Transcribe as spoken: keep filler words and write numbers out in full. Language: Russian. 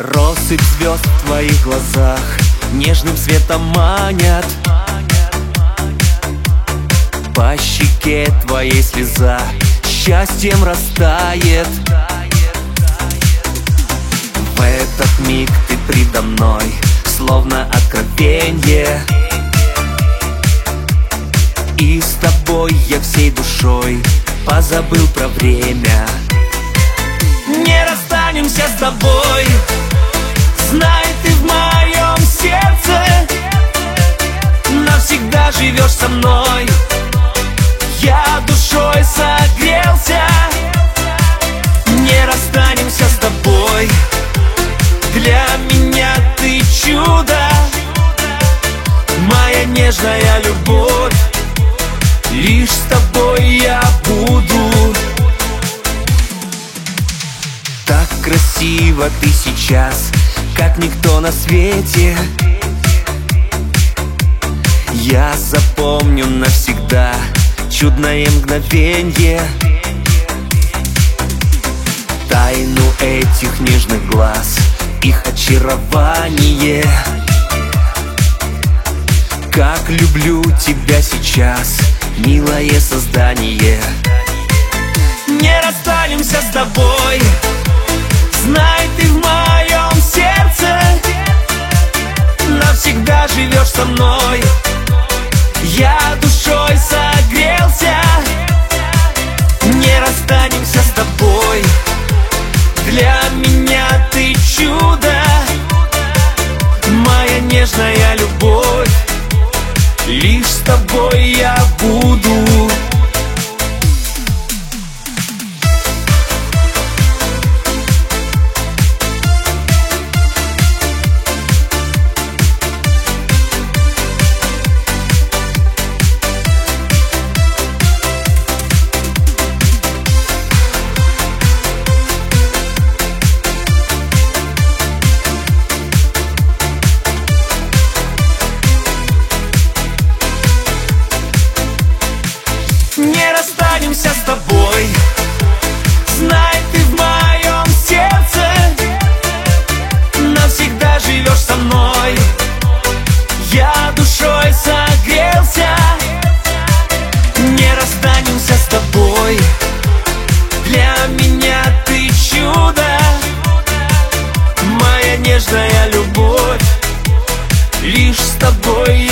Россыпь звезд в твоих глазах нежным светом манят. По щеке твоей слеза счастьем растает. В этот миг ты предо мной, словно откровенье. И с тобой я всей душой позабыл про время. Не расстанемся с тобой, знай, ты в моем сердце. Навсегда живешь со мной, я душой согрелся. Не расстанемся с тобой, для меня ты чудо. Моя нежная любовь, лишь с тобой я буду. Так красиво ты сейчас, как никто на свете. Я запомню навсегда чудное мгновенье. Тайну этих нежных глаз, их очарование. Как люблю тебя сейчас, милое создание. Не расстанемся с тобой, знай, ты в моем сердце. Навсегда живешь со мной, я душой согрелся. Не расстанемся с тобой, для меня ты чудо. Моя нежная любовь, лишь с тобой я буду. Не расстанемся с тобой, знай, ты в моем сердце. Навсегда живешь со мной, я душой согрелся. Не расстанемся с тобой, для меня ты чудо. Моя нежная любовь, лишь с тобой